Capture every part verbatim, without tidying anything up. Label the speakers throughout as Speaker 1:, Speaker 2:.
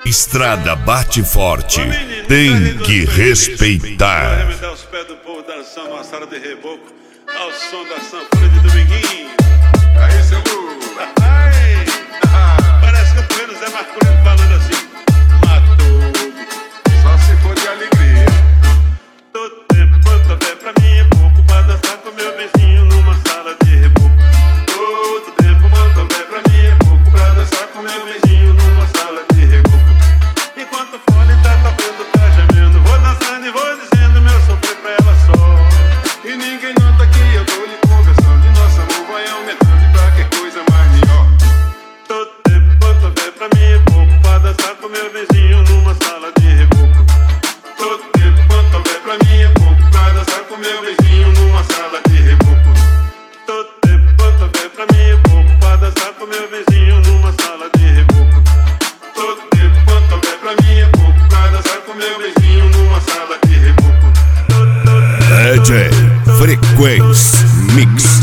Speaker 1: Estrada bate forte, tem que respeitar.
Speaker 2: Arremedar os pés do povo dançando uma sala de reboco ao som da sanfona de Dominguinho.
Speaker 3: Aí, seu burro.
Speaker 2: Ai, parece que eu tô vendo o Zé Marcolino falando assim: matou,
Speaker 3: Só se for de alegria.
Speaker 2: todo tempo quanto houver pra mim é pouco pra dançar com meu vizinho numa sala de reboco. Todo tempo quanto houver pra mim é pouco pra dançar com meu vizinho numa sala de reboco. Enquanto o fone tá tocando, tá gemendo, vou dançando e vou dizendo meu sofrer pra ela só.
Speaker 3: E ninguém nota que eu tô lhe conversando. E nosso amor vai aumentando e pra que coisa mais melhor.
Speaker 2: Todo tempo quanto houver pra mim é pouco pra dançar com meu vizinho numa sala de reboco.
Speaker 3: Todo tempo quanto houver pra mim é pouco pra dançar com meu vizinho numa sala de reboco.
Speaker 2: Todo tempo quanto houver pra mim é pouco pra dançar com meu vizinho numa sala de reboco.
Speaker 3: Todo tempo quanto houver pra mim é pouco pra dançar com meu vizinho numa sala de reboco.
Speaker 1: D J Frequência Mix.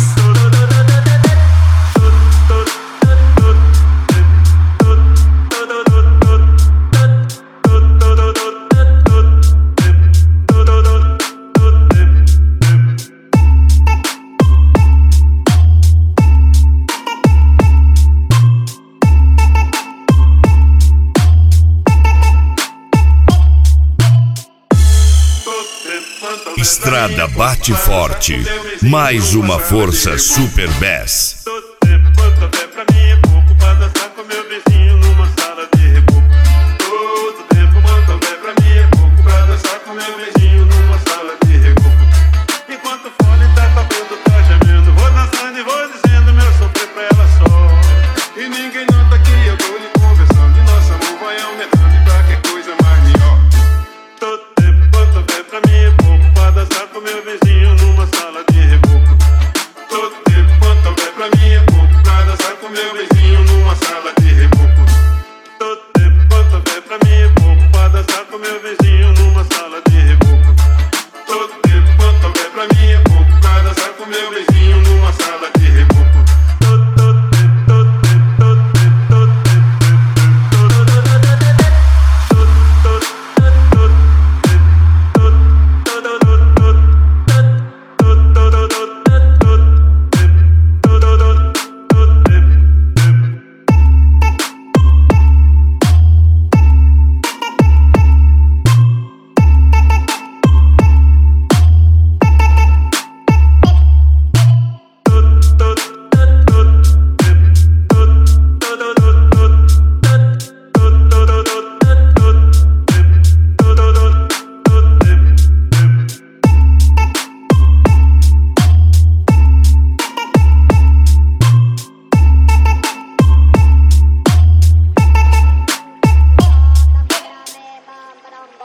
Speaker 1: Estrada bate forte, mais uma força Super Bass.